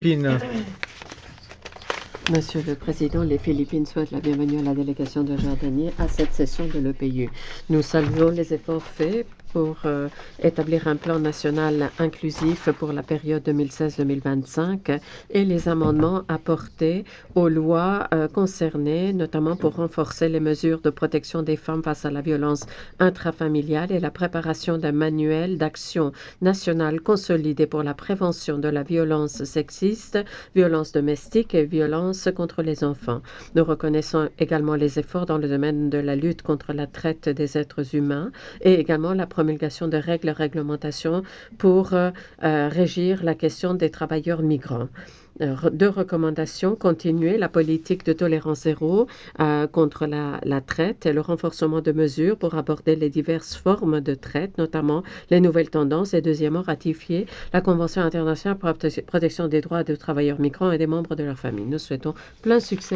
Philippines. Monsieur le Président, les Philippines souhaitent la bienvenue à la délégation de Jordanie à cette session de l'EPU. Nous saluons les efforts faits pour établir un plan national inclusif pour la période 2016-2025 et les amendements apportés aux lois concernées, notamment pour renforcer les mesures de protection des femmes face à la violence intrafamiliale et la préparation d'un manuel d'action national consolidé pour la prévention de la violence sexiste, violence domestique et violence contre les enfants. Nous reconnaissons également les efforts dans le domaine de la lutte contre la traite des êtres humains et également la promulgation de règles et réglementations pour régir la question des travailleurs migrants. Deux recommandations: continuer la politique de tolérance zéro contre la traite et le renforcement de mesures pour aborder les diverses formes de traite, notamment les nouvelles tendances. Et deuxièmement, ratifier la Convention internationale pour la protection des droits des travailleurs migrants et des membres de leur famille. Nous souhaitons plein succès